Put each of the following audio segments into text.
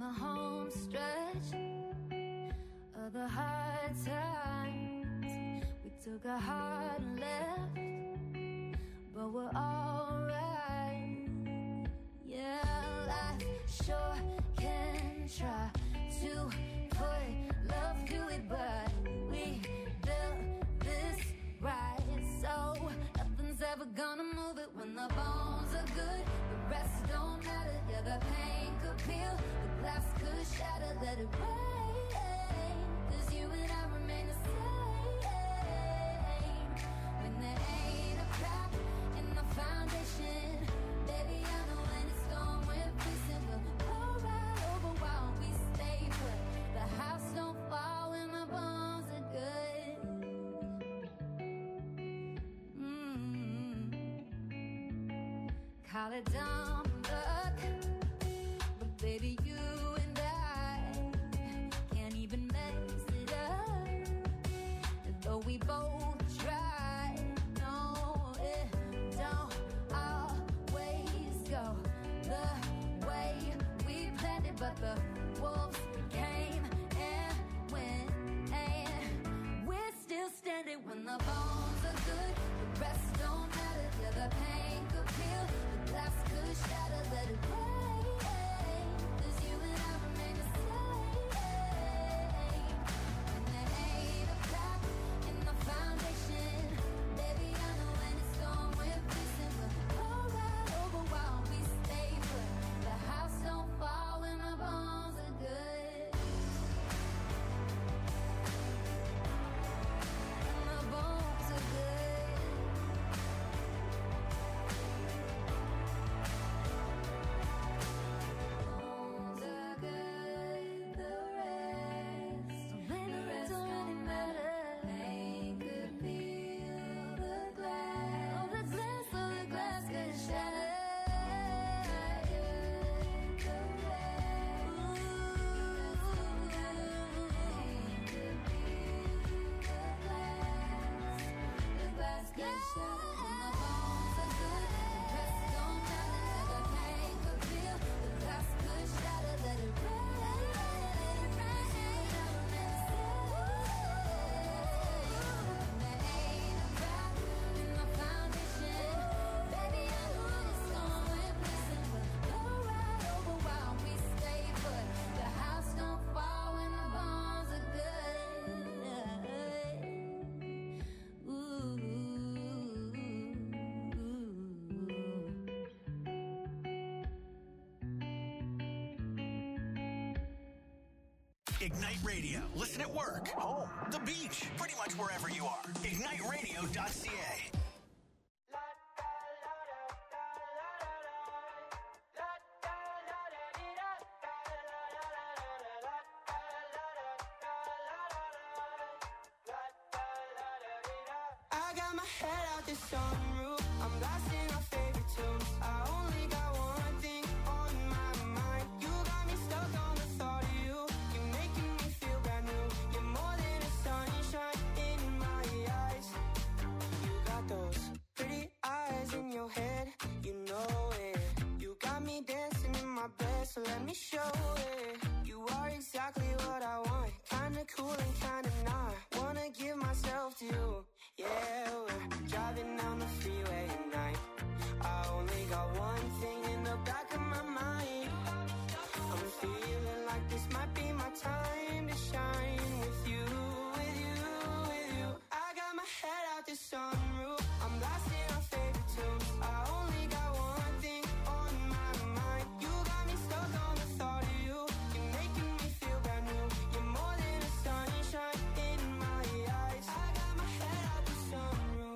home stretch of the hard times. We took a hard left, but we're alright. Yeah, life sure can try to put love to it, but we built this right, so nothing's ever gonna move it. When the bones are good, the rest don't matter. Yeah, the pain could peel, the glass could shatter. Let it rain, 'cause you and I remain the same. When there ain't a crack in the foundation, baby, I know when it's gone, we're facing. We'll go right over while we stay put. The house don't fall when the bones are good. Call it dumb luck, but baby, you and I can't even mess it up. And though we both try, no, it don't always go the way we planned it. But the wolves came and went, and we're still standing. When the bones are good, the rest don't matter. Yeah, the pain could peel, the glass could shatter. Let it rain, 'cause you and I remain the same. When there ain't a crack in the foundation, baby, I know when it's gone, we're facing. We'll go right over while we stay put. The house don't fall when the bones are good. When the bones are good. Bones are good, the rest don't really matter. Pain could peel the glass, oh, the glass, oh, the glass could shatter. The rest, pain could peel the glass could shatter. When the bones are good, the rest don't matter. The pain could peel, the glass could shatter. Let it rain, let it rain. When there ain't a crack in the foundation, baby, I know when it's gone, we're missing. We'll go right over while we stay put. The house don't fall when the bones are good. Ooh. Ignite Radio. Listen at work, home, the beach, pretty much wherever you are. IgniteRadio.ca. I got my head out the sunroof. I'm blasting our favorite tunes. I only got one thing on my mind. You got me stuck on the thought of you. You're making me feel brand new. You're more than a sunshine in my eyes. You got those pretty eyes in your head. You know it. You got me dancing in my bed, so let me show it. You are exactly what I want. Kinda cool and kinda not. Wanna give myself to you. Yeah, we're driving down the freeway at night. I only got one thing in the back of my mind. I'm feeling like this might be my time to shine with you, with you, with you. I got my head out the sunroof. I'm blasting our favorite tunes. I only got one thing on my mind. You got me stuck on the thought of you. You're making me feel brand new. You're more than a sunshine in my eyes. I got my head out the sunroof.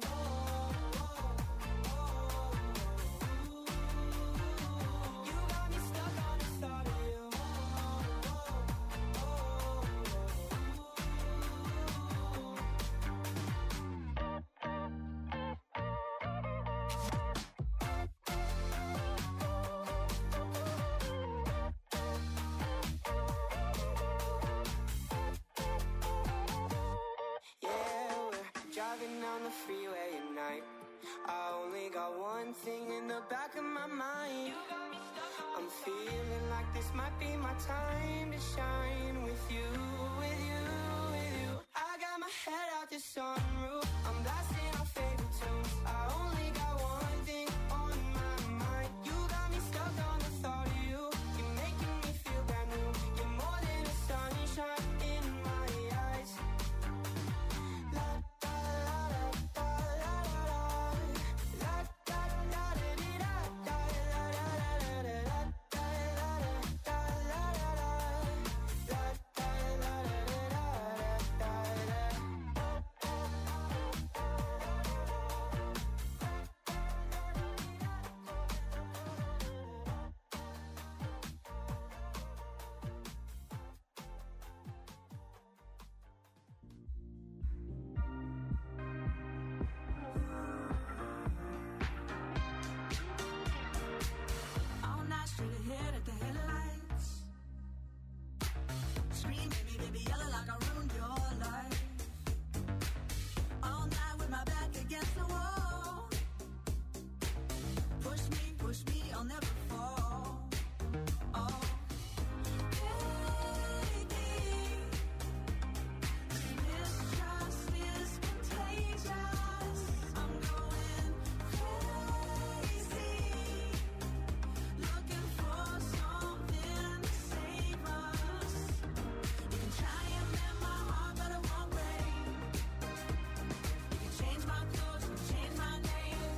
You got me stuck on the thought of you. Yeah, we're driving down the freeway at night. I only got one thing in the back of my mind. I'm feeling like This might be my time to shine with you, with you, with you. I got my head out the sunroof, I'm blasting our favorite tunes. I only got one thing on my mind. You got me stuck on the thought of you. You're making me feel brand new. You're more than a sunshine in my eyes. La da la da la la la da da da di da da la la la la la da la da la la la la da la la All night straight ahead at the headlights. Scream, baby, baby, yelling like I ruined your life. All night with my back against the wall. Push me, I'll never fall. Oh, baby, this trust is contagious. I'm going crazy. Looking for something to save us. You can try and mend my heart, but it won't break. You can change my clothes, you can change my name.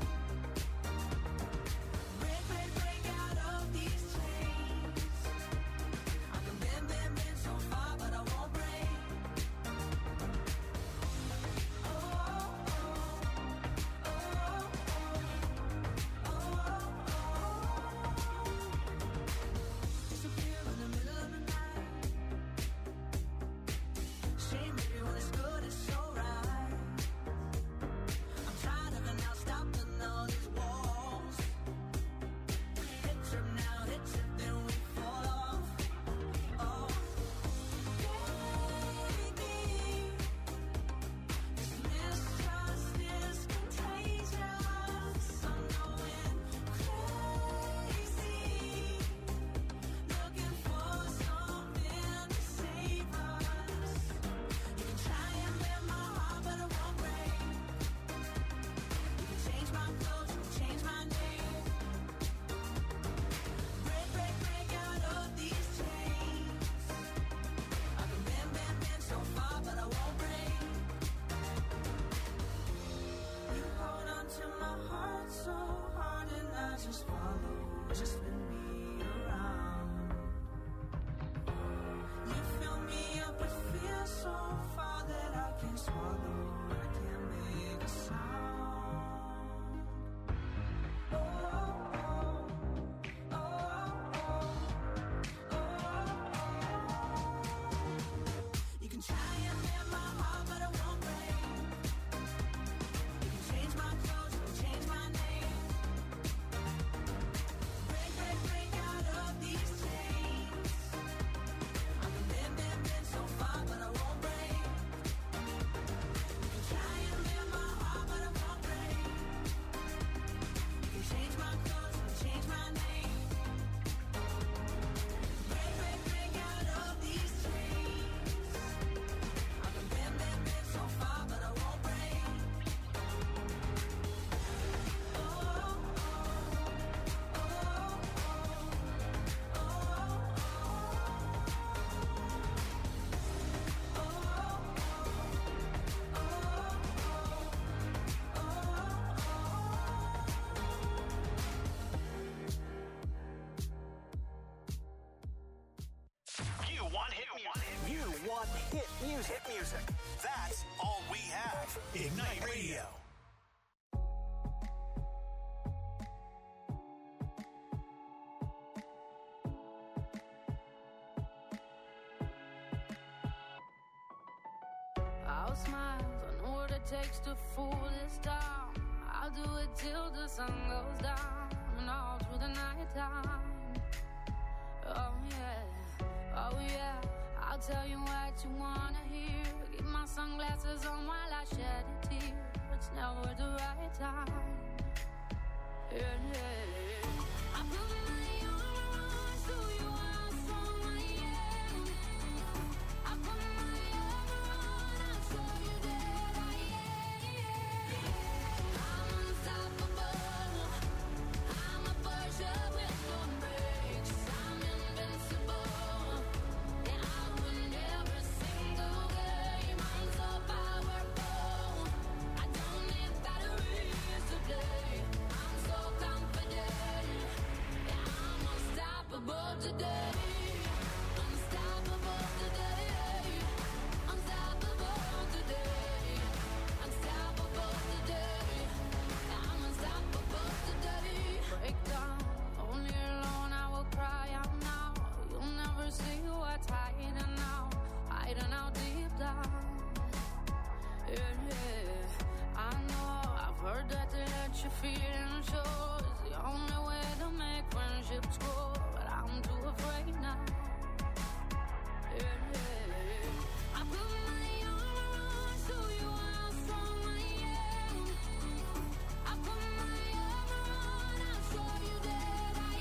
Break out of these chains. I can bend so far, but I won't break. Oh, oh, oh, oh, oh, oh. Disappear in the middle of the night. Shame, baby, when it's good, it's so right. I'm tired of it now, stopping all these walls. Hit trip now, hit trip, then we fall off. Oh, baby, this mistrust is contagious. I'm going crazy. Looking for something to save us. You can try and mend my heart, but it won't break. You can change my clothes, you can change my name. Break out of these chains. I can bend so far, but I won't break. You hold on to my heart so hard and I just follow, just spin me around. You fill me up with fear so far that I can't swallow, I can't make a sound. Oh, oh, oh, oh, oh, oh. You can try and mend my heart, but it won't break. You can change my clothes, you can change my name. Break out of these chains. I can bend so far, but I won't break. You can try and mend my heart, but it won't break. You can change my clothes, you can change my name. Break out of these chains. I can bend so far, but I won't break. Oh, oh, oh, oh, You want hit music. You want hit music. That's all we have. Ignite Radio. I'll smile, I know what it takes to fool this town. I'll do it till the sun goes down and all through the night time. Oh yeah, I'll tell you what you wanna hear. Keep my sunglasses on while I shed a tear. It's never the right time. Yeah. I put my arms through your eyes unstoppable today. Unstoppable today. Unstoppable today. Unstoppable today. I'm unstoppable today. Break down, only alone I will cry out now. You'll never see what's hiding out deep down. Yeah, I know, I've heard that to let your feelings show is the only way to make friendships grow, but I'm too afraid now. I put my armor on, show you how strong I am. I put my armor on, I'll show you that I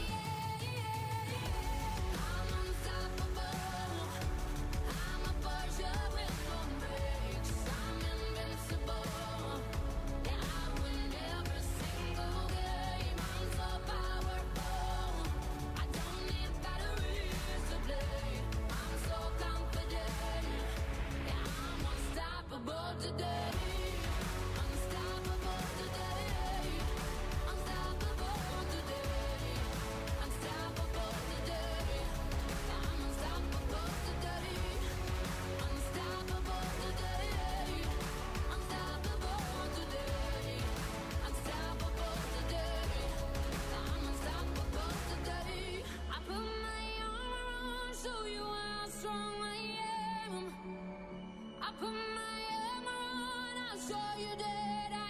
am. I'm unstoppable. I'm a Persia with no brakes. I'm invincible. Yeah, I win every single game. I'm so powerful. I don't need batteries to play. I'm so confident. Yeah, I'm unstoppable today. Unstoppable today. Unstoppable today. Unstoppable today. I'm unstoppable today. Unstoppable today. Unstoppable today. Unstoppable today. I'm unstoppable today. I put my armor on, show you how strong I am. I put my armor on, I'll show you that I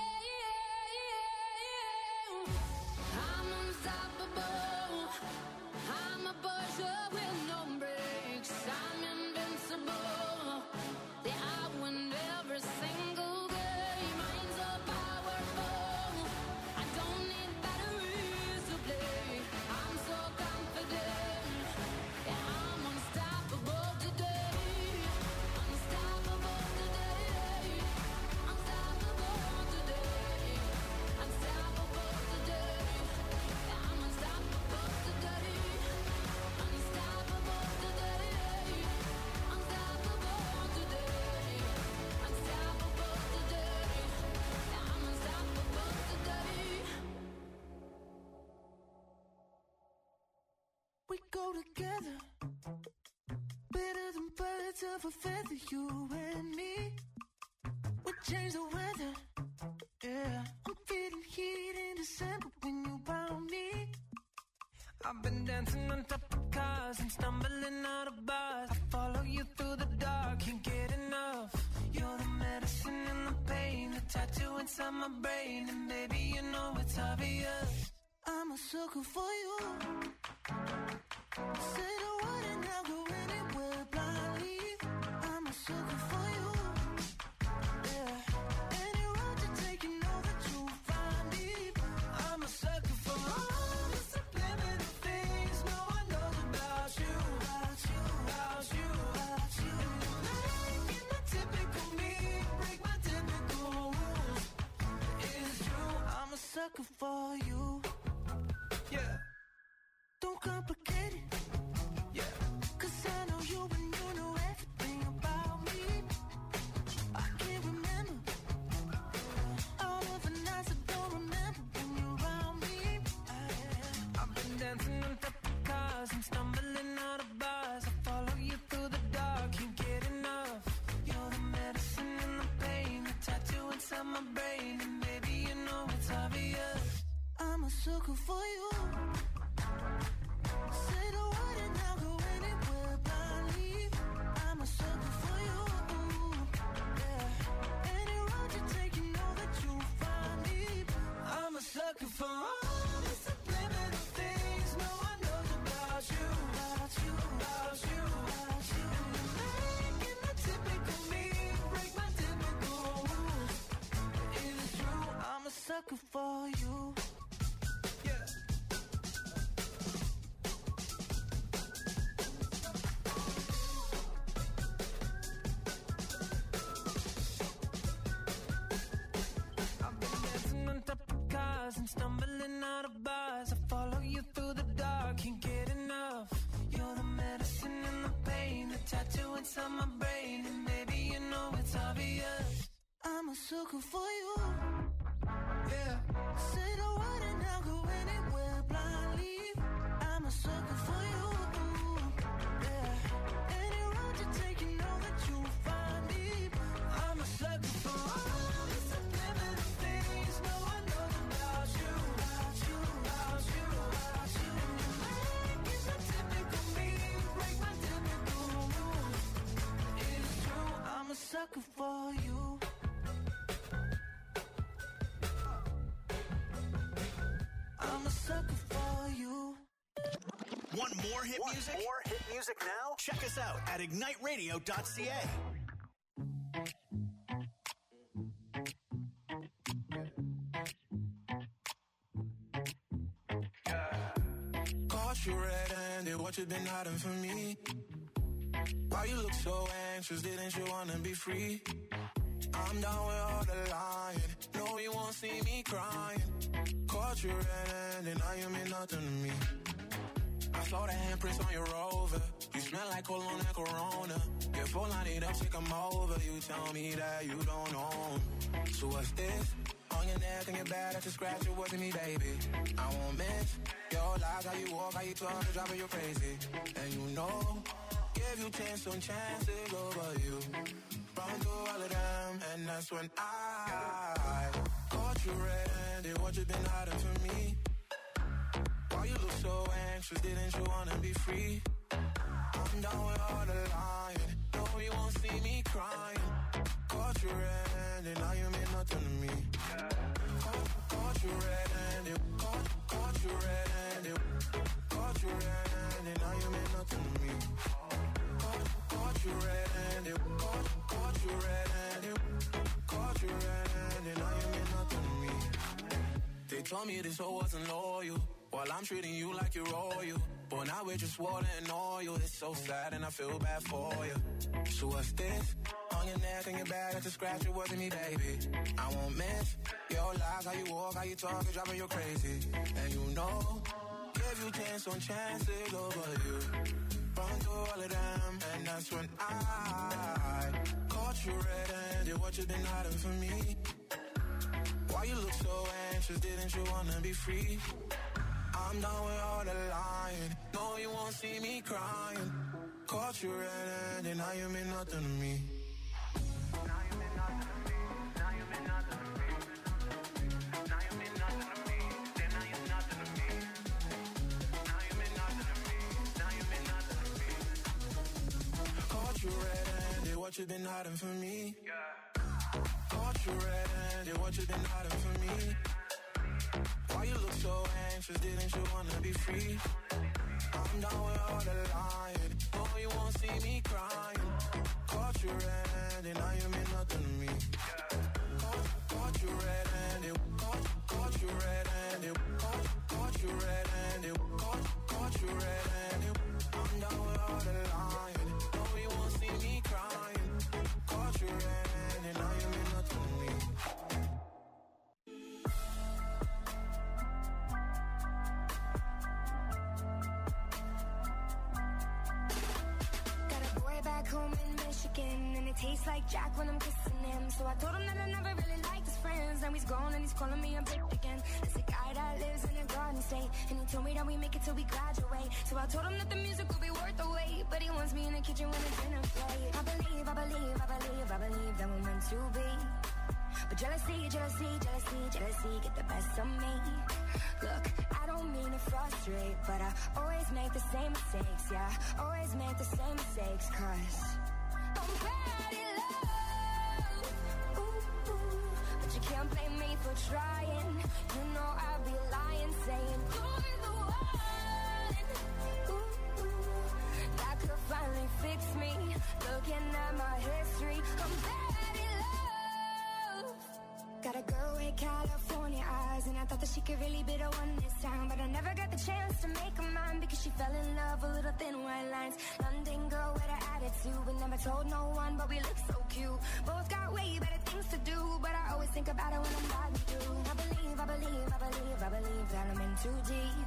am. I'm unstoppable. I'm a Persia with no brakes. I'm invincible. Yeah, I win every single game. I'm so powerful. I don't need batteries to play. I'm so confident. Yeah, I'm unstoppable today. Unstoppable today. Unstoppable today. Unstoppable today. Yeah, I'm unstoppable today. Unstoppable today. Unstoppable today. Unstoppable today. Yeah, I'm unstoppable today. We go together, better than birds of a feather, you and me. We change the weather, yeah. I'm feeling heat in December when you found me. I've been dancing on top of cars and stumbling out of bars. I follow you through the dark, can't get enough. You're the medicine and the pain, the tattoo inside my brain, and baby, you know it's obvious. I'm a sucker for you. Say the word and I'll go anywhere blindly. I'm a sucker for you. Yeah. Any road you take, you know that you'll find me. I'm a sucker for all the subliminal things no one knows about you. About you, about you, about you. Making the typical me, break my typical rules. It's true, I'm a sucker for you. Yeah. Don't complicate it. Yeah. 'Cause I know you and you know everything about me. I can't remember all of the nights I don't remember when you're around me. I've been dancing on top of cars and stumbling out of bars. I follow you through the dark, can't get enough. You're the medicine and the pain, the tattoo inside my brain, and baby, you know it's obvious. I'm a sucker for you. Say the word and I'll go anywhere blindly. I'm a sucker for you. Yeah. Any road you take, you know that you'll find me. I'm a sucker for all the subliminal things no one knows about you. About you, about you, about you. Making the typical me break my typical rules. It's true, I'm a sucker for you. Yeah. I've been dancing on top of cars and stumbling out of bars. I follow you through the dark, can't get enough. You're the medicine and the pain, the tattoo inside my brain, and baby, you know it's obvious. I'm a sucker for you. Yeah. Say the word and I'll go anywhere blindly. I'm a sucker for you. more hit music? More hit music now? Check us out at igniteradio.ca. Caught you red-handed, what you been hiding from me? Why you look so anxious, didn't you wanna be free? I'm down with all the lying, no you won't see me crying. Caught you red-handed, now you mean nothing to me. I saw the handprints on your Rover, you smell like cologne and Corona. Your phone line it up, take 'em over, you tell me that you don't know 'em. So what's this? On your neck and your back, that's a scratch, it wasn't me, baby. I won't miss your lies, how you walk, how you talk, the driver, you're crazy. And you know, give you chance on chances over you. Run through all of them, and that's when I caught you red-handed, what you been hiding from me? Why you look so anxious, didn't you wanna be free? I'm down with all the lying, no you won't see me crying. Caught you red-handed, now you mean nothing to me. Caught you red-handed, caught you red-handed, caught you red-handed, now you mean nothing to me. Caught you red-handed, caught you red-handed, caught you red-handed, now you mean nothing to me. They told me this hoe wasn't loyal, while I'm treating you like you're royal. But now we're just water and oil, it's so sad and I feel bad for you. So what's this? On your neck and your back, that's a scratch, it wasn't me, baby. I won't miss your lies, how you walk, how you talk, it's driving you crazy. And you know, give you chance on chances over you. Run through all of them, and that's when I caught you red-handed, what you been hiding from me? Why you look so anxious, didn't you wanna be free? I'm done with all the lying, no you won't see me crying. Caught you red-handed, now you mean nothing to me. Now you mean nothing to me, now you mean nothing to me. Now you mean nothing to me, then now you're nothing to me. Now you mean nothing to me, now you mean nothing to me. Caught you red-handed, what you been hiding from me? Caught you red-handed, what you been hiding from me? Why you look so anxious, didn't you wanna be free? I'm down with all the lying, no you won't see me crying. Caught you red-handed, now you mean nothing to me. Caught you red-handed, caught you red-handed, caught you red-handed, caught you red-handed. I'm down with all the lying, no you won't see me crying. Caught you red-handed, now you mean nothing to me. Back home in Michigan, and it tastes like Jack when I'm kissing him. So I told him that I never really liked his friends. Now he's gone and he's calling me a bitch again. It's a guy that lives in a garden state, and he told me that we make it till we graduate. So I told him that the music will be worth the wait, but he wants me in the kitchen when the dinner plate. I believe that we're meant to be. But jealousy get the best of me. Look, I don't mean to frustrate, but I always make the same mistakes, yeah. Always make the same mistakes, 'cause I'm bad in love. Ooh, ooh. But you can't blame me for trying. You know I'd be lying, saying you're the one. Ooh, ooh. That could finally fix me. Looking at my history, I'm bad in love. Got a girl with California eyes, and I thought that she could really be the one this time. But I never got the chance to make her mine, because she fell in love with little thin white lines. London girl with an attitude, but never told no one, but we look so cute. Both got way better things to do, but I always think about it when I'm riding through. I believe that I'm in too deep.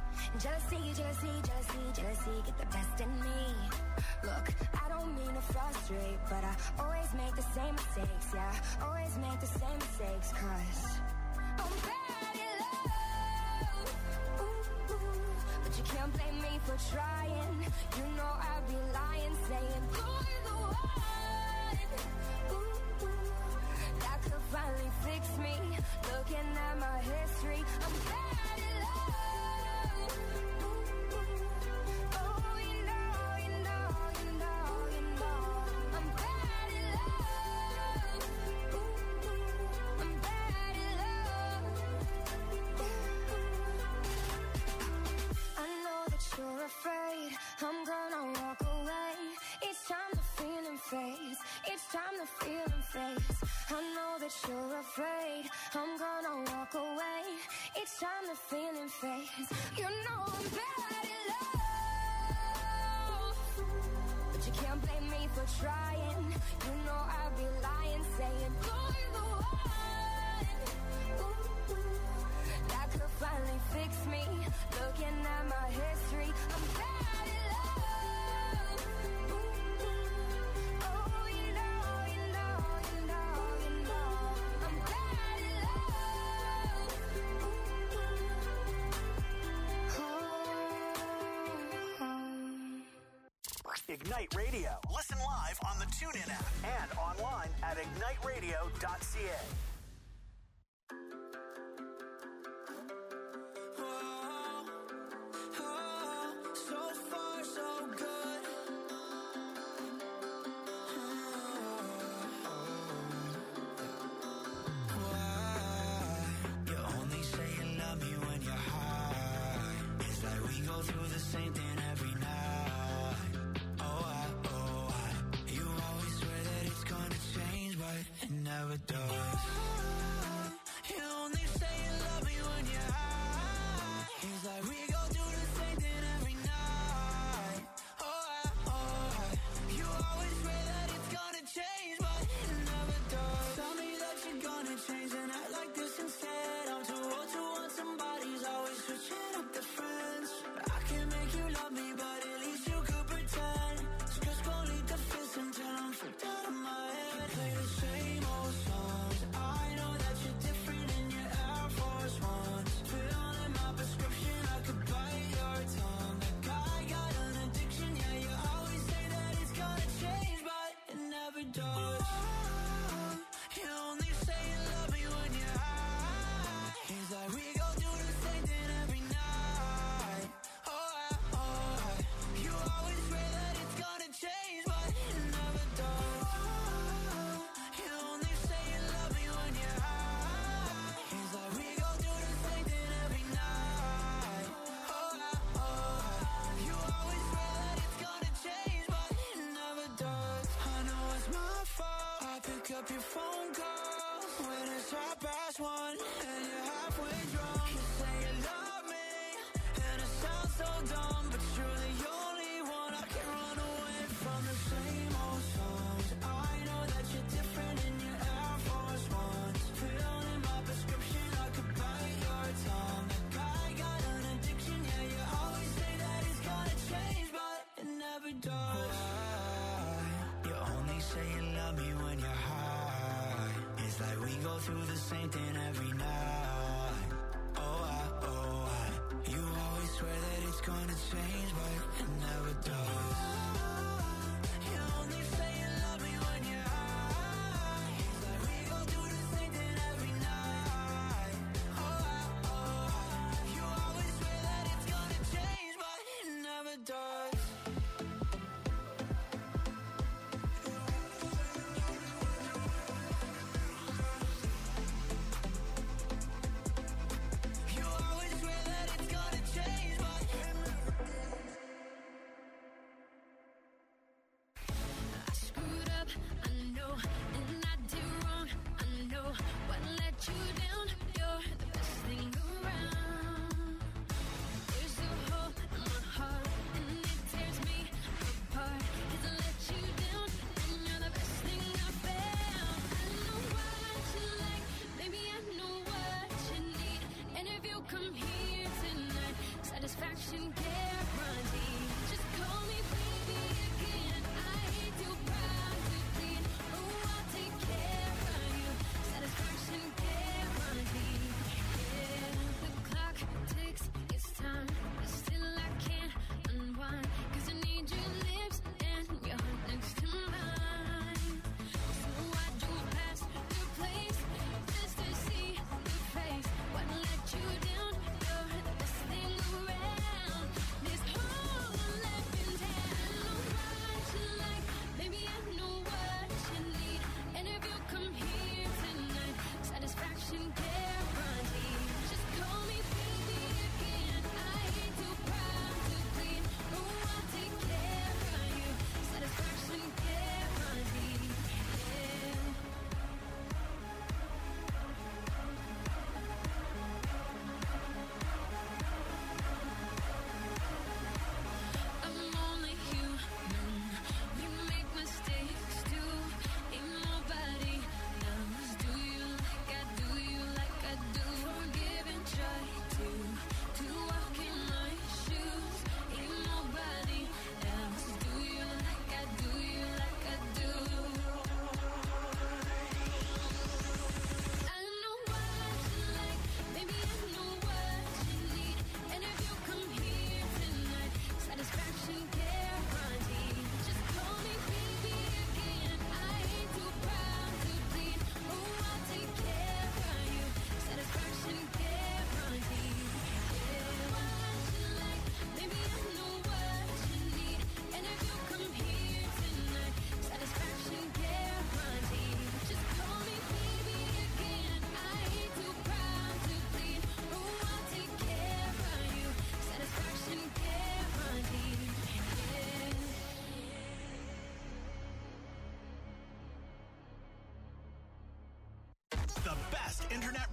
Jealousy get the best in me. Look, I don't mean to frustrate, but I always make the same mistakes, yeah. Always make the same mistakes, 'cause I'm bad in love. Ooh, ooh. But you can't blame me for trying. You know I'd be lying, saying you're the one. Ooh, ooh. That could finally fix me. Looking at my history, I'm bad in love. Ooh, ooh. Oh, you know, I'm bad in love. Ooh, ooh. I'm bad in love. I know that you're afraid. for trying. You know I'd be lying, saying you're the one. Ooh, that could finally fix me. Looking at my history, I'm bad at love. Ooh, oh, you know, you know, you know, you know, I'm bad at love. Ignite Radio. Listen live on the TuneIn app and online at igniteradio.ca. So far, so good. Why? You only say you love me when you're high. It's like we go through the same thing every night. You always swear that it's gonna change, but it never does. You only say you love me when you're high. It's like we go through the same thing every night. You always swear that it's gonna change, but it never does. Tell me that you're gonna change and act like this instead. I'm too old to want somebody's always switching up the friends. I can make you love me, but at least you could pretend. Just gon' lead the fist until I'm freaked out of my head. Play the same old songs. I know that you're different in your Air Force Ones. Filling my prescription, I could bite your tongue. Like I got an addiction, yeah, you always say that it's gonna change, but it never does. You only say you love me when you're high. It's like we go through the same thing every night. You always swear that it's gonna change, but it never does. You only say you love me when you're high. It's like we go through the same thing every night. You always swear that it's gonna change, but it never does. I know it's my fault. I pick up your phone calls when it's 1:30 and you're halfway drunk. You say you love me, and it sounds so dumb, but you're the only one I can run away from. The same old songs. I know that you're different in your Air Force Ones. Filling my prescription, I could bite your tongue. Like I got an addiction, yeah, you always say that it's gonna change, but it never does. You only say you love me when you're high. It's like we go through the same thing every night. You always swear that it's gonna change, but it never does. You only say you love me when you're high. It's like we go through the same thing every night. You always swear that it's gonna change, but it never does. You always swear that it's gonna change, but I screwed up, I know, and I did wrong. I know what let you down. You're the best thing around. There's a hole in my heart, and it tears me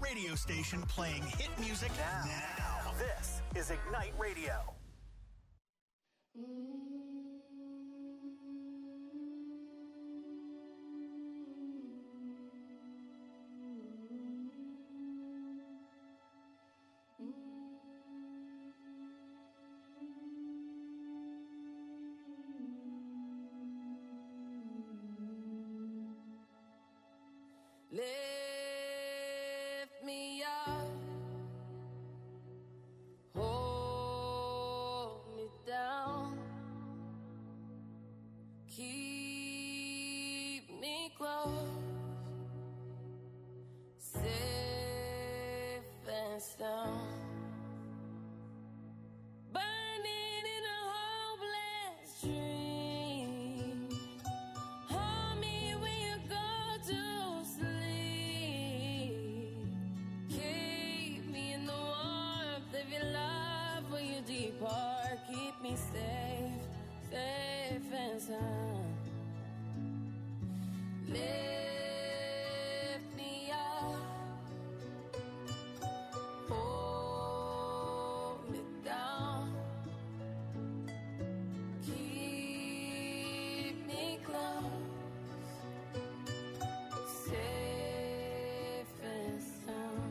radio station playing hit music now. This is Ignite Radio. Lift me up, hold me down, keep me close, safe and sound. Burning in a hopeless dream. Hold me when you go to sleep. Keep me in the warmth of your love when you depart. Keep me safe, safe and sound. Lift me up, hold me down, keep me close, safe and sound.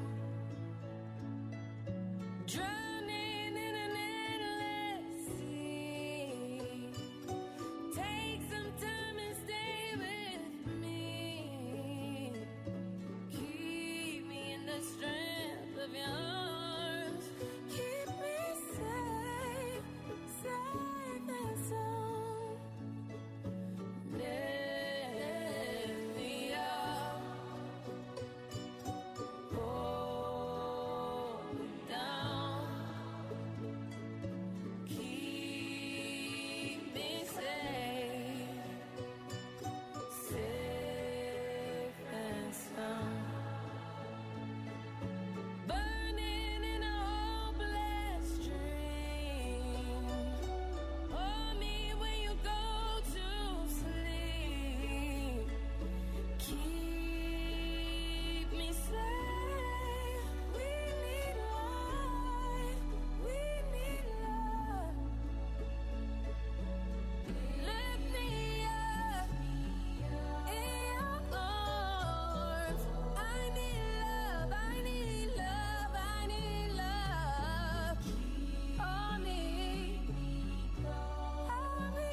Drowning in an endless sea. Take some time and stay with me. Keep me in the strength of your arms. Keep me safe, safe and sound. Lift me up, hold me down, keep me safe, safe and sound. Burning in a hopeless dream. Hold me when you go to sleep. Keep me safe. We need life. We need love. Lift me up in your arms. I need love. I need love. I need love. Hold me. Hold me.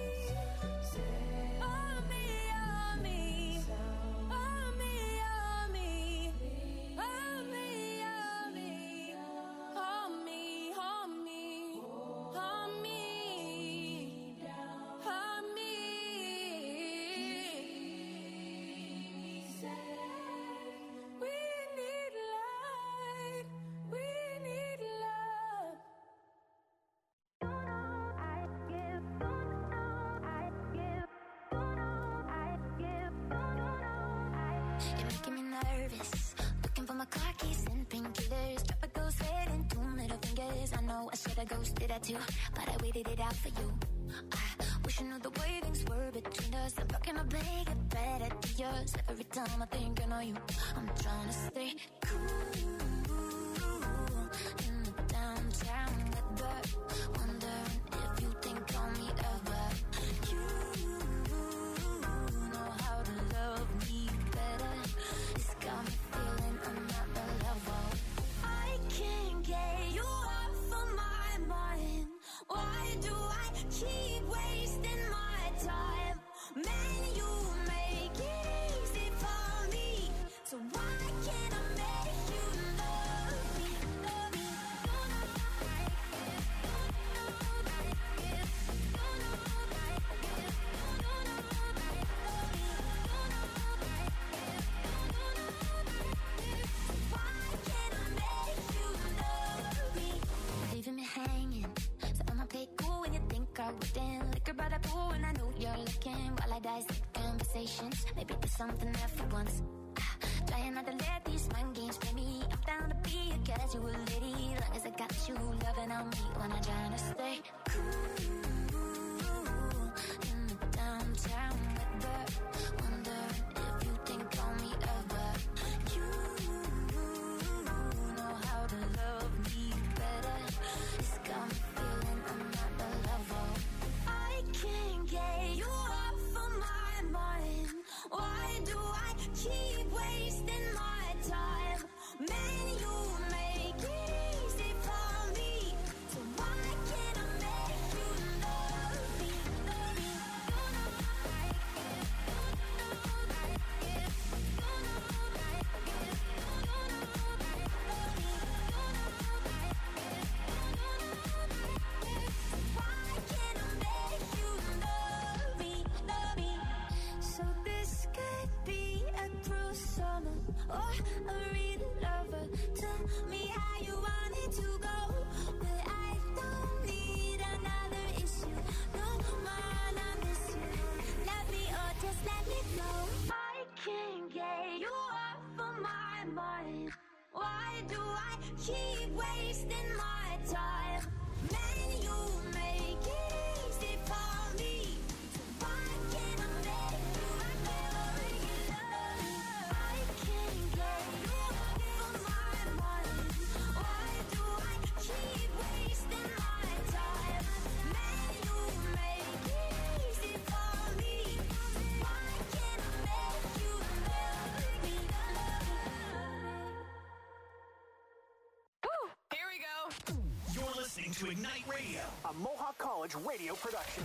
Hold me. Hold me. Hold me. Hold me. Hold me. Hold me. Hold me. Hold me. Hold me. We need light. We need love. You're making me nervous. Looking for my car keys and painkillers. Drop a ghost head and 2 middle fingers. I know I should have ghosted that too, but I waited it out for you. I wish I knew the way things were between us. I'm talking a big better to yours. Every time I think I know you, I'm trying to stay cool in the downtown weather. Wondering if you think on me ever. You know how to love me better. It's got me feeling another level. I can't get you off of my mind. Why do I keep wasting my time? Man, you make it easy for me. So why can't I make you love me? Love me. Don't know like it. Don't know like it. Don't know like it. Don't know like it. Love me. Don't know like it. Don't know like it. Why can't I make you love me? Leaving me hanging. So I'ma play cool when you think I wouldn't. Liquor by the pool and I know you're looking. While I dissect conversations, maybe there's something there for once. Trying not to let these mind games play me. I'm down to be a casual lady. Long as I got you loving on me when I'm trying to stay cool in the downtown weather. Wondering if you think on me ever. You Why do I keep wasting my time? Man, you make it easy for me. Why can't I make you never regular? I can't get you off my mind. Why do I keep wasting my time? Man, you make it easy for me. Why can't I make you never regular? Here we go. You're listening to Ignite Radio, a Mohawk College radio production.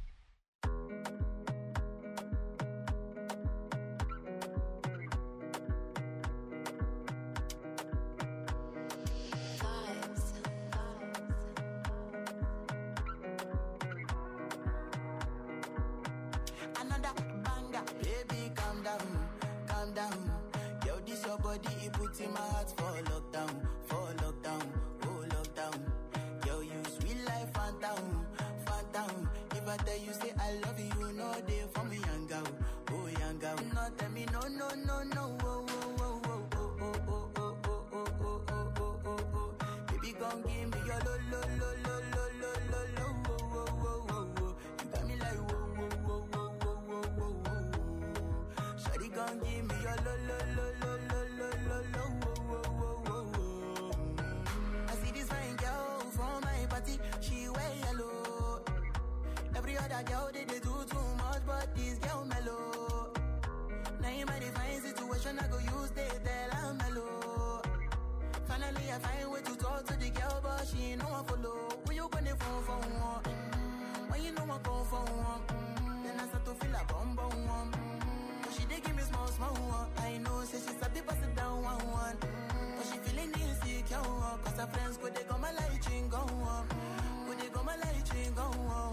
Another banger, baby, calm down, calm down. Yo, this your body, it puts in my heart for lockdown, oh lockdown. Yo, you sweet life, phantom, phantom. If I tell you say I love you, no day for me, young girl, oh young girl. No tell me no, no, no, no, oh, oh, oh, oh, oh, oh, oh, oh, oh, oh, oh, oh, oh, oh, oh. Baby, gon' give me your lo, lo, lo, lo, lo, lo, lo, lo, oh, oh, oh, oh, oh. You got me like whoa, whoa, whoa, whoa, whoa, whoa, whoa, whoa. Shawty gon' give me your lo, lo, lo, lo, lo, lo, lo, lo, oh, oh, oh, oh, oh. I see this fine girl from my party, she wear yellow. Every other girl they do too much, but this girl mellow. Now in my divine situation, I go use they tell I'm mellow. Finally, I find way to talk to the girl, but she ain't no one follow. When you gonna phone for one? When you know I go for one? Then I start to feel a bum bum one. But she dey give me small small one. I know, say she's a bit pass it down one. But she feeling insecure, cause her friends go they go my light ring go on. Go they go my light ring go on.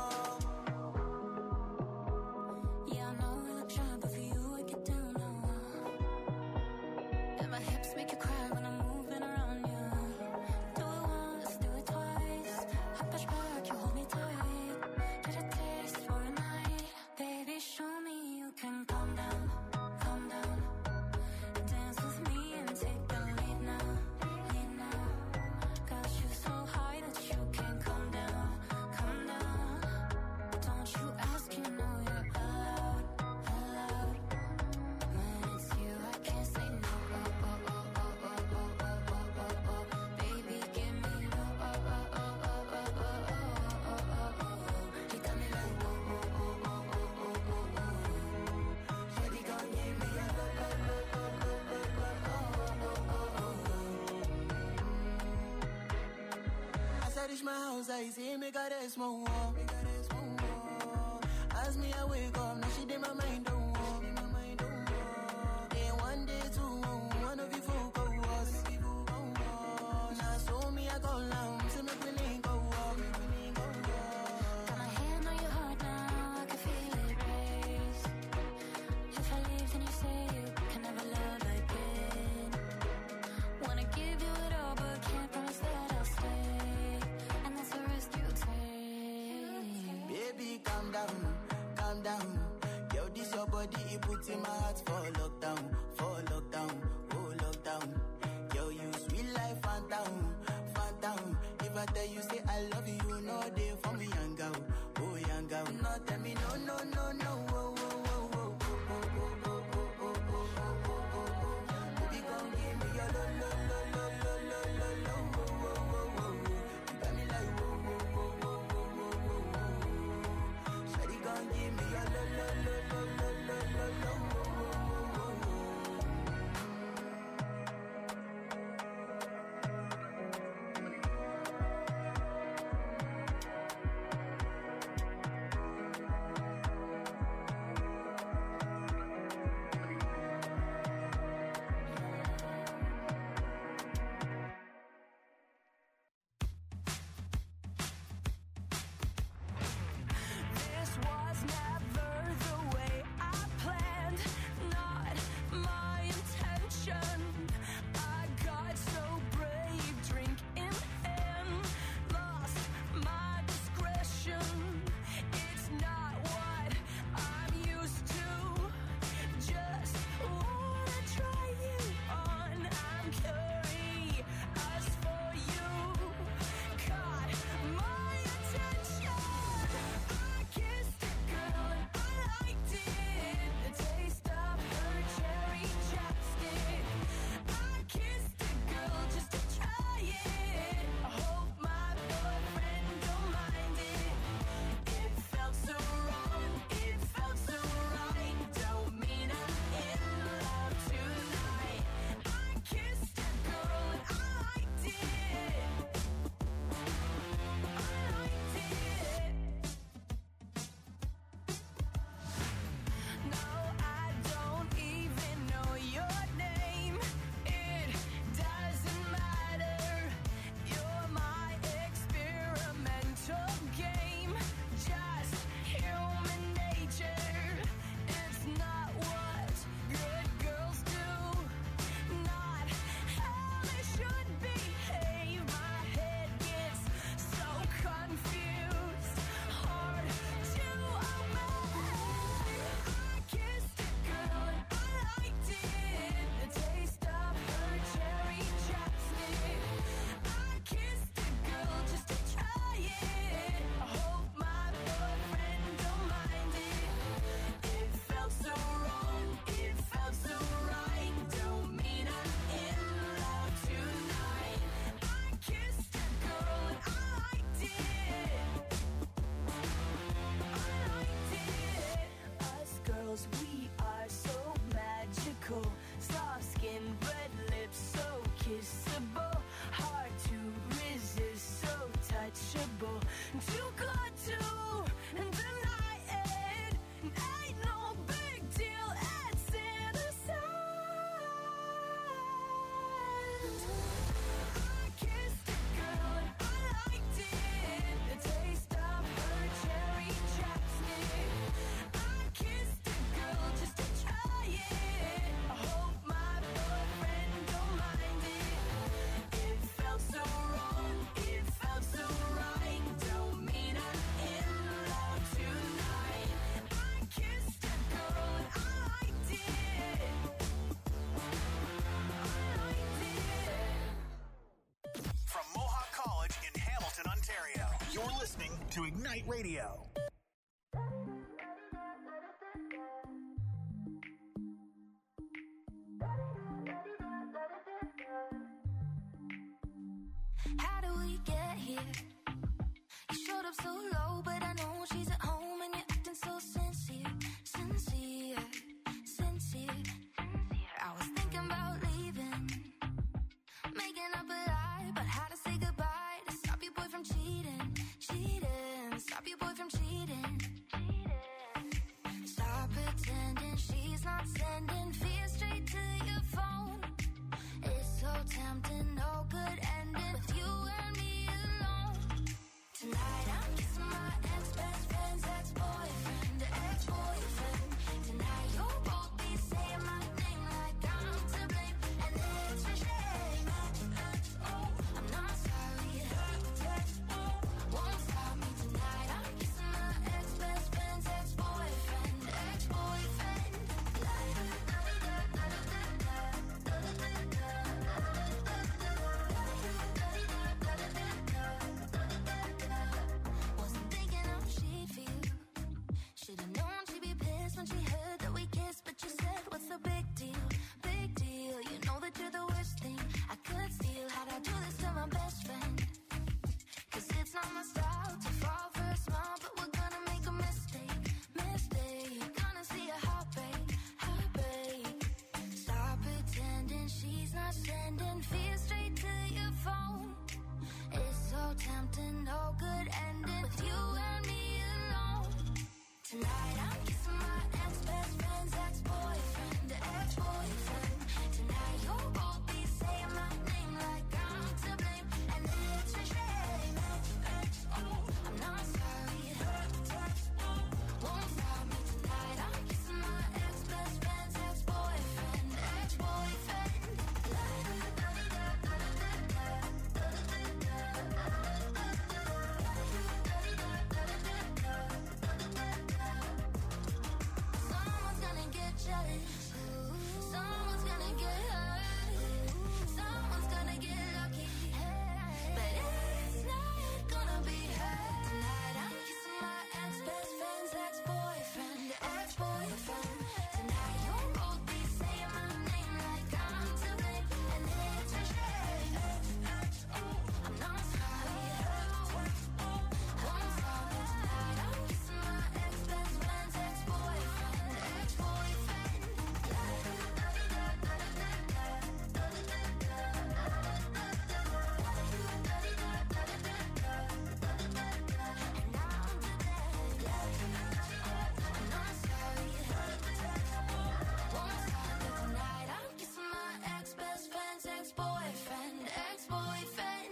Yeah, I know we look shy, but for you I get down low. And my hips make you cry when I'm moving around you. Do it once, do it twice. I push back, you hold me tight. Get a taste for a night. Baby, show me you can calm down, calm down. Dance with me and take the lead now, lead now. Got you so high that you can't come down, come down. Don't you ask, you know you're allowed, allowed. When it's you, I can't say no. Oh, oh, oh, oh, oh, oh, oh, oh, oh, oh. Baby, give me no. Oh, oh, oh, oh, oh, oh, oh, oh, oh, oh. You got me like whoa, whoa, whoa, whoa, whoa, whoa, whoa, whoa. Shawty gon' give me a lo, lo, lo, lo, lo, lo, lo, oh, oh, oh, oh. As I reach my house, I see me got a small wall. As me, I wake up, now she did my mind don't walk. Then one day, two, one of you folk go us. Now so me, I go down, see me feeling go up. Got my hand on your heart now, I can feel it race. If I leave, then you say you can never love again. Wanna give you it all, but can't promise that I'll stay. And that's the risk you take. Baby, calm down, calm down. Yo, this your body, it puts in my heart for lockdown, oh lockdown. Yo, you sweet life, phantom, phantom. If I tell you say I love you, no day for me, young girl, oh young girl. No, tell me no, no, no, no, oh, oh, oh, oh, oh, oh, oh, oh, oh, oh, oh, oh, oh, oh. Baby, gon' give me your lo, lo, lo, lo, lo, lo, lo, lo, oh, oh, oh, oh, oh. You got me like whoa, whoa, whoa, whoa, whoa, whoa, whoa, whoa. Shawty gon' give me your lo, lo, lo, lo, lo, lo, lo, lo, oh, oh, oh, oh, oh. This was never the way I planned. to Ignite Radio. How do we get here? You showed up so low, but I know she's at home and you're acting so sincere. I was thinking about leaving, making up a lie about how to say goodbye to stop your boy from cheating. Stop your boy from cheating. Stop pretending she's not sending fear straight to your phone. It's so tempting, no good ending with you and me alone. Tonight I'm kissing my ex-best friend's ex-boyfriend, ex-boyfriend. Tonight you'll both be saying my name like I'm to blame, and it's a shame. I'm not sorry, won't stop me tonight. I'm kissing my ex-best friend's ex-boyfriend, ex-boyfriend. Wasn't thinking how she'd feel. Should've known she'd be pissed when she heard that we kissed, but you said, what's the big deal? Big deal. You know that you're the worst thing I could steal. How'd I do this to my best friend? 'Cause it's not my style to fall for a smile, but we're gonna make a mistake. Gonna see a heartbreak. Stop pretending she's not sending fear straight to your phone. It's so tempting, no good ending with you and me alone. Tonight I'm kissing my ex-best friend's ex-boyfriend, ex-boyfriend. Tonight you'll both be saying my name like I'm to blame, and it's a shame. I'm not sorry, won't stop me tonight. I'm kissing my ex-best friend's ex-boyfriend, ex-boyfriend. Someone's gonna get jealous. Someone's gonna get hurt. Someone's gonna get lucky. But it's not gonna be her. Tonight I'm kissing my ex-best friend's ex-boyfriend, ex-boyfriend. Tonight you'll both be saying my name like I'm to blame, and it's a shame. I'm not sorry, won't stop me tonight. I'm kissing my ex-best friend's ex-boyfriend, ex-boyfriend. And now I'm to blame. I'm not sorry, won't stop me tonight. I'm kissing my ex-best friend's ex-boyfriend, ex-boyfriend.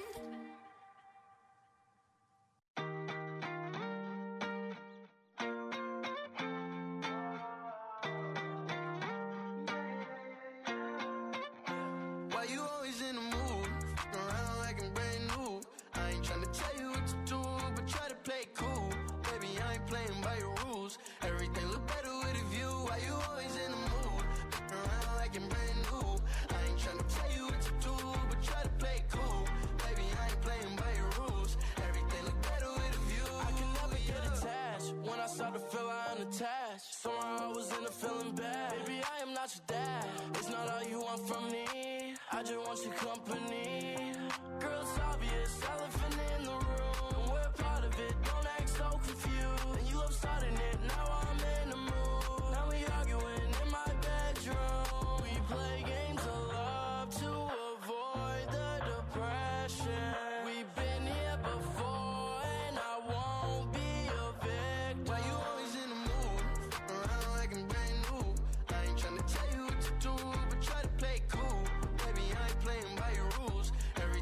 Why you always in the mood? Around like I'm brand new. I ain't tryna tell you what to do, but try to play it cool. Baby, I ain't playing by your rules. Everything look better with a view. Why you always in the mood? Around like I'm brand new. I ain't tryna tell you what to do, but try to play it cool. Baby, I ain't playing by your rules. Everything look better with a view. I can never get attached. When I start to feel I unattached, somehow I was in a feeling bad. Baby, I am not your dad. It's not all you want from me. I just want your company. Girl, it's obvious, elephant in the room. We're part of it, don't act so confused. And you love starting it, now I'm in the mood. Now we arguing in my bedroom. We play games of love to avoid the depression. We've been here before, and I won't be a victim. Why you always in the mood? Around like I'm brand new. I ain't tryna tell you what to do, but try to play it cool. Baby, I ain't playing by your rules. Every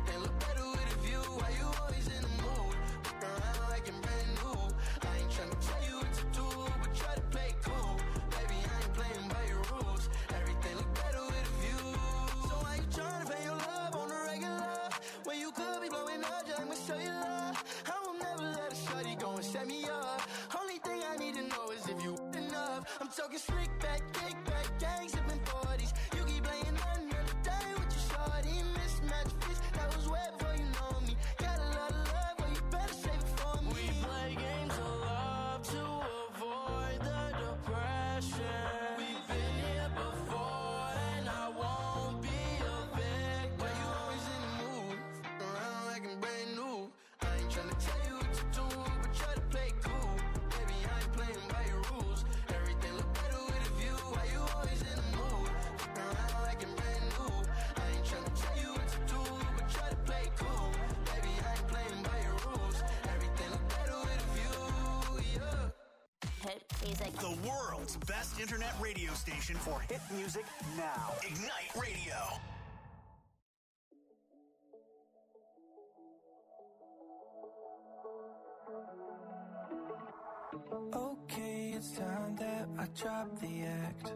music. The world's best internet radio station for hit music now. Ignite Radio. Okay, it's time that I drop the act.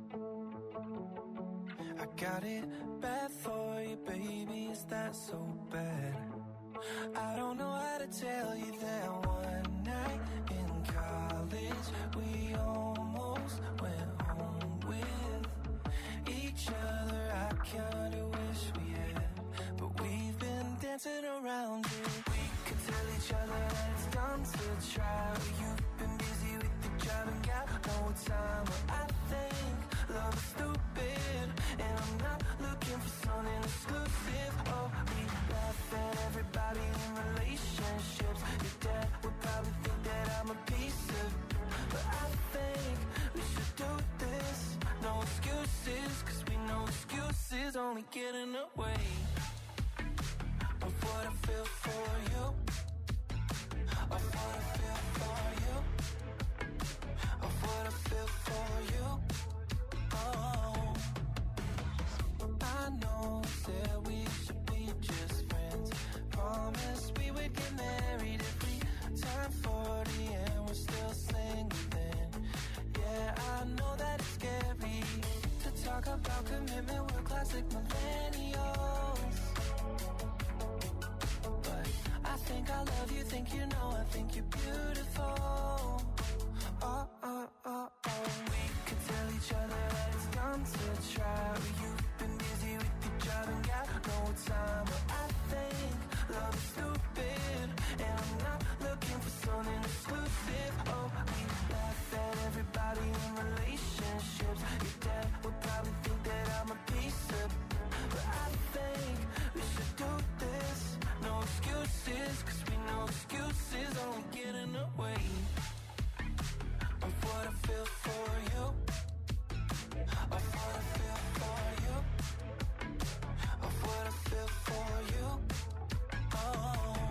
I got it bad for you, baby, is that so bad? I don't know how to tell you that one night in college we almost went home with each other. I kinda wish we had, but we've been dancing around it. We could tell each other that it's dumb to try, but you've been busy with the job and got no time. But I think love is stupid, and I'm not looking for something exclusive. Oh, we laugh at everybody in relationships. Your dad would probably think that I'm a piece of, but I think we should do this. No excuses, cause we know excuses only get in the way of what I feel for you, of what I feel for you, of what I feel for you. Oh, I know that we should be just friends. Promised we would get married if we turn 40 and we're still single then. Yeah, I know that it's scary to talk about commitment, we're classic millennials. But I think I love you, think you know, I think you're beautiful. Oh, oh, oh, oh. We could tell each other that it's dumb to try, but you've been busy with your job and got no time. But I think love is stupid, and I'm not looking for something exclusive. Oh, we laugh at everybody in relationships. Your dad would probably think that I'm a piece of, but I think we should do this. No excuses, cause we know excuses only get in the way of what I feel for you, of what I feel for you, of what I feel for you. Oh,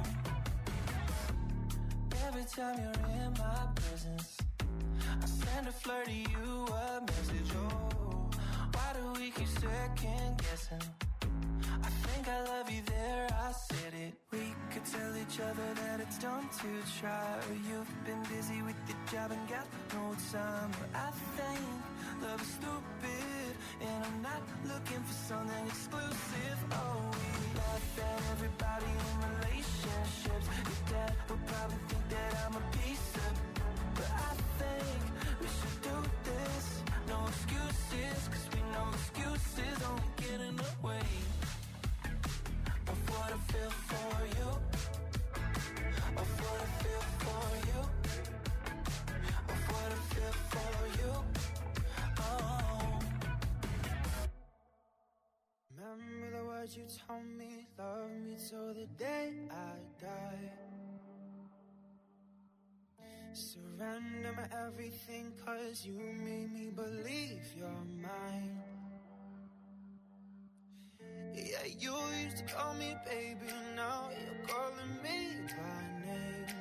every time you're in my presence, I send a flirt to you a message. Oh, why do we keep second guessing? I think I love you there, I said it. We could tell each other that it's dumb to try, or you've been busy with your job and got no time. But I think love is stupid, and I'm not looking for something exclusive. Oh, we laugh at everybody in relationships. Your dad would probably think that I'm a piece of, but I think we should do this. No excuses, cause we know excuses only get in the way of what I feel for you, of what I feel for you, of what I feel for you. Oh, remember the words you told me, love me till the day I die. Surrender my everything, cause you made me believe you're mine. Yeah, you used to call me baby, now you're calling me by name.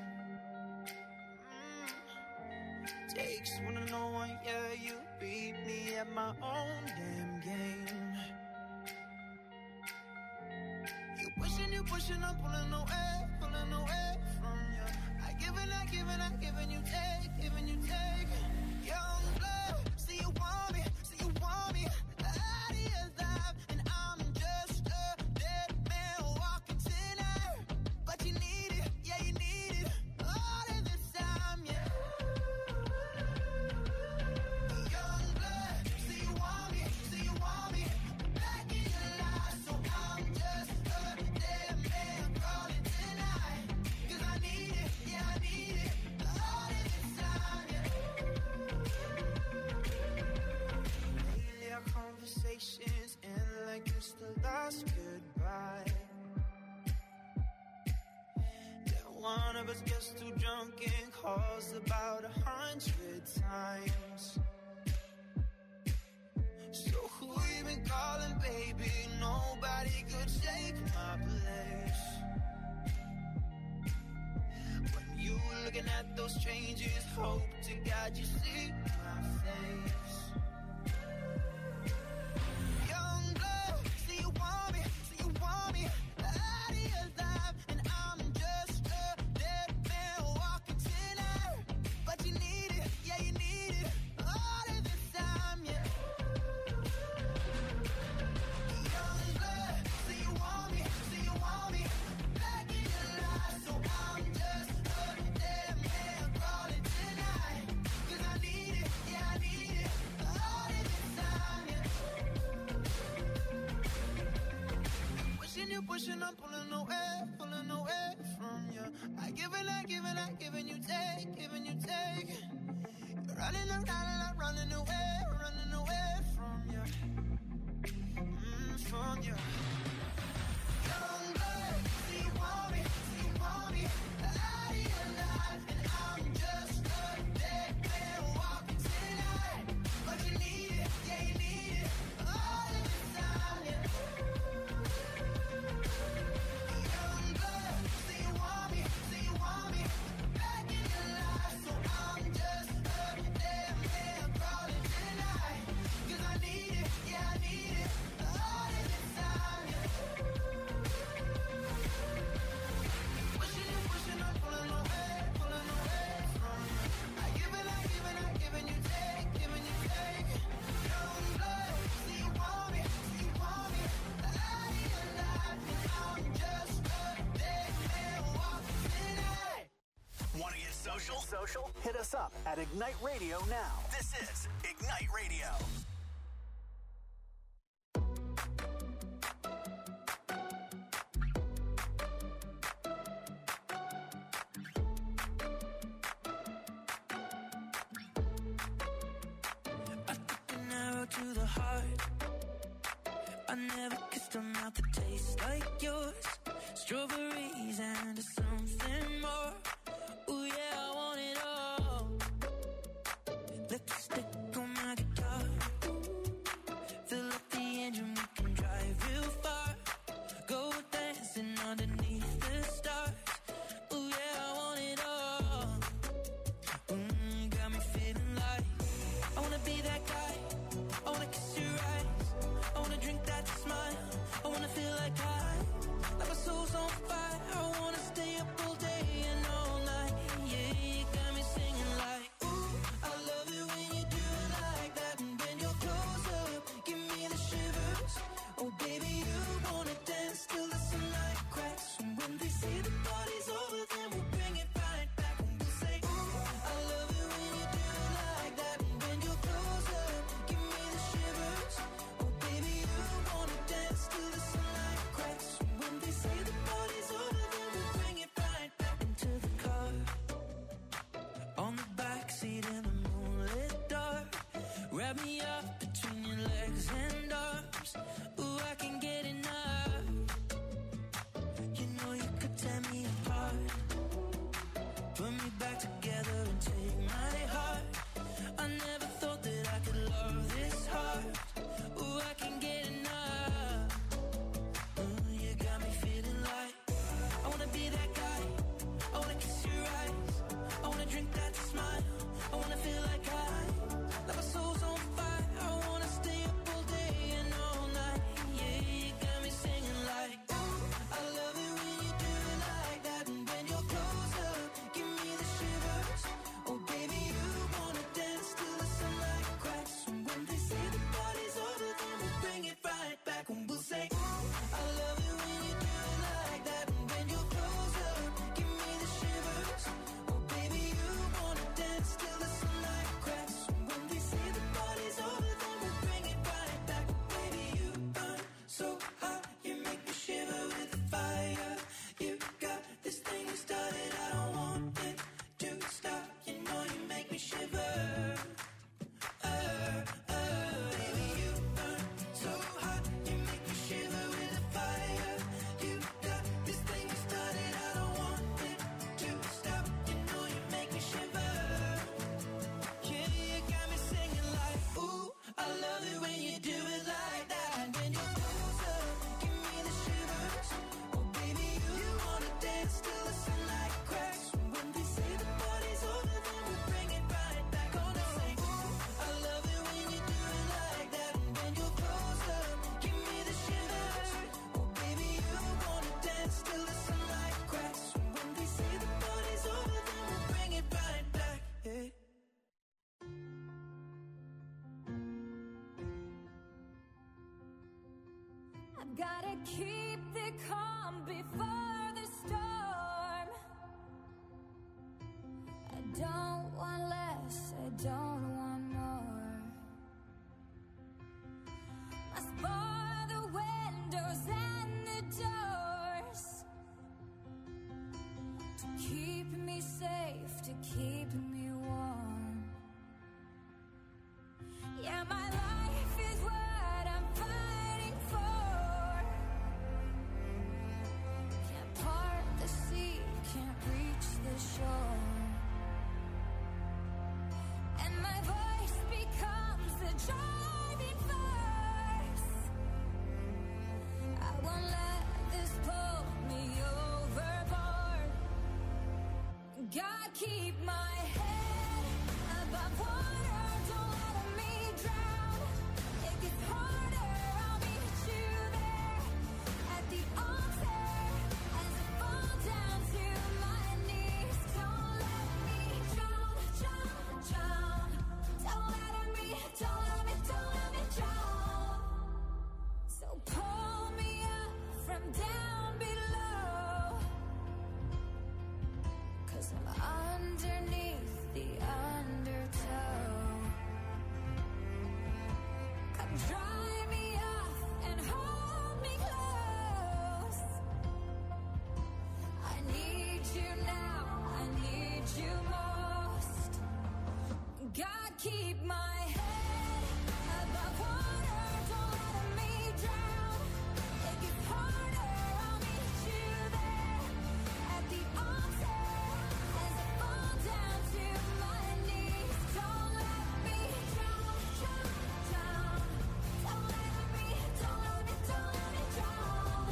Takes one to know one, yeah, you beat me at my own damn game. You pushing, I'm pulling away from you. I giving, you take. Young blood, see you want me. Out of your life, and I'm just a dead man walking tonight. But you need it, yeah, you need it. All of this time, yeah. Young blood, see you want me. Back in your life, so I'm just a dead man calling tonight. 'Cause I need it, yeah, I need it. All of this time, yeah. Lately our conversations end like it's the last goodbye. Then one of us gets too drunk and calls about 100 times. So who you been calling, baby? Nobody could take my place. When you looking at those changes. Hope to God you see my face. Young blood, so you want me, out of your life, and I'm just a dead man walking tonight. But you need it, yeah, you need it, all of the time, yeah. Young blood, so you want me, back in your life, so I'm just a dead man crawling tonight. 'Cause I need it, yeah, I need it, all of the time, yeah. Pushing, I'm pulling away from you. I give and I give and I give and you take. You're running around and I'm running away from you. From you. Young blood, so you want me, out of your life, and I'm just a dead man walking tonight. But you need it, yeah, you need it, all of the time, yeah. Young blood, so you want me, back in your life, so I'm just a dead man crawling tonight. 'Cause I need it, yeah, I need it, all of the time, yeah. Pushing, I'm pulling away from you. I give and I give and you take. Young blood, so you want me, out of your life, and I'm just a dead man walking tonight. Want to get social? Hit us up at Ignite Radio now. This is Ignite Radio. An arrow to the heart. I never kissed a mouth that tastes like yours. Strawberries and something more. Ooh yeah, I want it all. Lipstick on my guitar. Fill up the engine, we can drive real far. Go dancing underneath the stars. Ooh yeah, I want it all. Got me feeling like I wanna be that guy. I wanna kiss your eyes. I wanna drink that smile. I wanna feel like my soul's on fire. I wanna stay up all day and all Gotta keep the calm before the storm. I don't want less, I don't want more. Must bar the windows and the doors to keep me safe, to keep me warm. Yeah, my life is what I'm fighting for. Can't part the sea, can't reach the shore. And my voice becomes the driving force. I won't let this pull me overboard. God, keep my head above water, don't let me drown. It gets harder, I'll meet you there at the altar as I fall down to my knees. Don't let me drown, drown, drown. Don't let me drown. So pull me up from down below, 'cause I'm underneath the undertow. Come dry me off and hold me close. I need you now, I need you most. God, keep my head above water, don't let me drown. It gets harder, I'll meet you there at the altar as I fall down to my knees. Don't let me drown, drown, drown. Don't let me drown. Don't let me drown,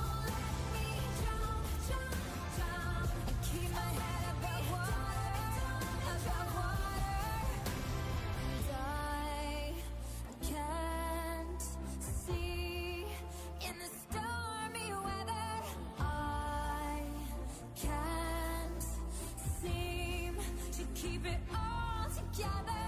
drown, drown. And keep my head above water, above water. And I can't see in the stormy weather. I can't seem to keep it all together.